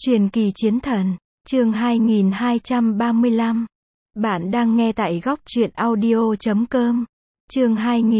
Truyền kỳ chiến thần, chương 2235. Bạn đang nghe tại góc truyện audio.com. Chương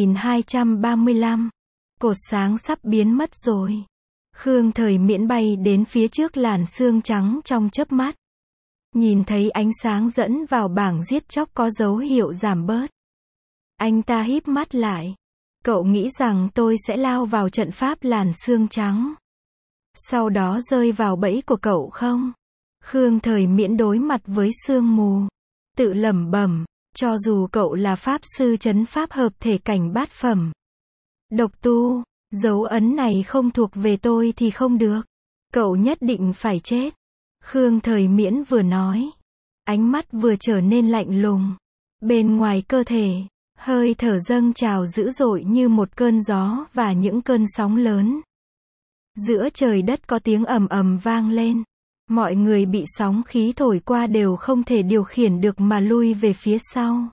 2235. Cột sáng sắp biến mất rồi. Khương Thời Miễn bay đến phía trước làn sương trắng trong chớp mắt. Nhìn thấy ánh sáng dẫn vào bảng giết chóc có dấu hiệu giảm bớt. Anh ta híp mắt lại. Cậu nghĩ rằng tôi sẽ lao vào trận pháp làn sương trắng, sau đó rơi vào bẫy của cậu không? Khương Thời Miễn đối mặt với sương mù, tự lẩm bẩm, cho dù cậu là pháp sư trấn pháp hợp thể cảnh bát phẩm, độc tu, dấu ấn này không thuộc về tôi thì không được. Cậu nhất định phải chết. Khương Thời Miễn vừa nói, ánh mắt vừa trở nên lạnh lùng. Bên ngoài cơ thể, hơi thở dâng trào dữ dội như một cơn gió và những cơn sóng lớn. Giữa trời đất có tiếng ầm ầm vang lên. Mọi người bị sóng khí thổi qua đều không thể điều khiển được mà lui về phía sau.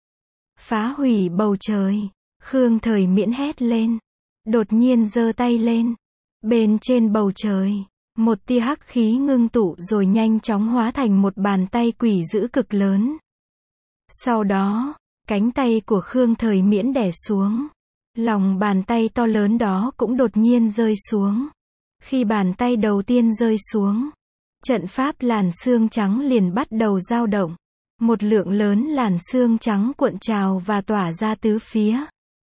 Phá hủy bầu trời. Khương Thời Miễn hét lên. Đột nhiên giơ tay lên. Bên trên bầu trời, một tia hắc khí ngưng tụ rồi nhanh chóng hóa thành một bàn tay quỷ dữ cực lớn. Sau đó, cánh tay của Khương Thời Miễn đè xuống. Lòng bàn tay to lớn đó cũng đột nhiên rơi xuống. Khi bàn tay đầu tiên rơi xuống, trận pháp làn sương trắng liền bắt đầu dao động. Một lượng lớn làn sương trắng cuộn trào và tỏa ra tứ phía.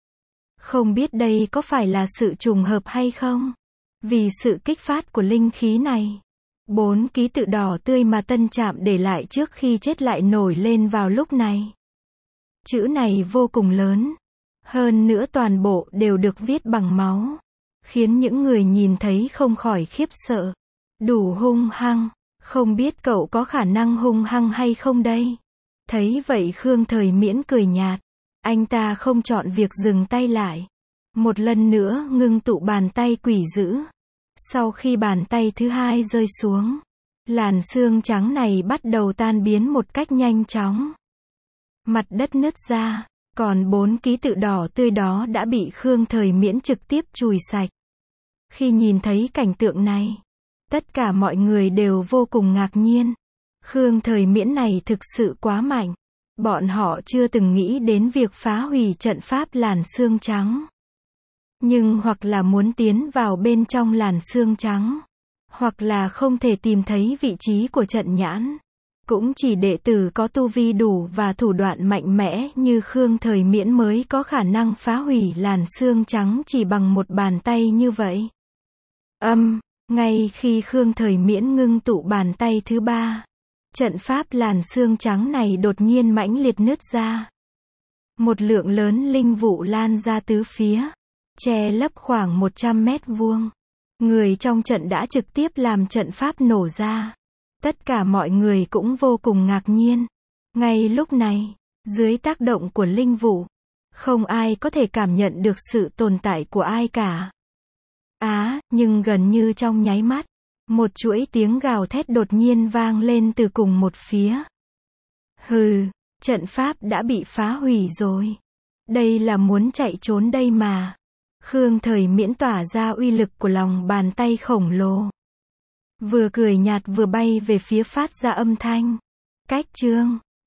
Không biết đây có phải là sự trùng hợp hay không? Vì sự kích phát của linh khí này, 4 ký tự đỏ tươi mà Tân Trạm để lại trước khi chết lại nổi lên vào lúc này. Chữ này vô cùng lớn. Hơn nữa toàn bộ đều được viết bằng máu, khiến những người nhìn thấy không khỏi khiếp sợ. Đủ hung hăng, không biết cậu có khả năng hung hăng hay không đây? Thấy vậy Khương Thời Miễn cười nhạt. Anh ta không chọn việc dừng tay lại. Một lần nữa ngưng tụ bàn tay quỷ dữ. Sau khi bàn tay thứ hai rơi xuống, làn sương trắng này bắt đầu tan biến một cách nhanh chóng. Mặt đất nứt ra, còn 4 ký tự đỏ tươi đó đã bị Khương Thời Miễn trực tiếp chùi sạch. Khi nhìn thấy cảnh tượng này, tất cả mọi người đều vô cùng ngạc nhiên. Khương Thời Miễn này thực sự quá mạnh. Bọn họ chưa từng nghĩ đến việc phá hủy trận pháp làn sương trắng. Nhưng hoặc là muốn tiến vào bên trong làn sương trắng, hoặc là không thể tìm thấy vị trí của trận nhãn. Cũng chỉ đệ tử có tu vi đủ và thủ đoạn mạnh mẽ như Khương Thời Miễn mới có khả năng phá hủy làn sương trắng chỉ bằng một bàn tay như vậy. Ngay khi Khương Thời Miễn ngưng tụ bàn tay thứ ba, trận pháp làn sương trắng này đột nhiên mãnh liệt nứt ra. Một lượng lớn linh vụ lan ra tứ phía, che lấp khoảng 100 mét vuông. Người trong trận đã trực tiếp làm trận pháp nổ ra. Tất cả mọi người cũng vô cùng ngạc nhiên. Ngay lúc này, dưới tác động của linh vụ, không ai có thể cảm nhận được sự tồn tại của ai cả. Nhưng gần như trong nháy mắt, một chuỗi tiếng gào thét đột nhiên vang lên từ cùng một phía. Hừ, trận pháp đã bị phá hủy rồi. Đây là muốn chạy trốn đây mà. Khương Thời Miễn tỏa ra uy lực của lòng bàn tay khổng lồ. Vừa cười nhạt vừa bay về phía phát ra âm thanh. Cách chương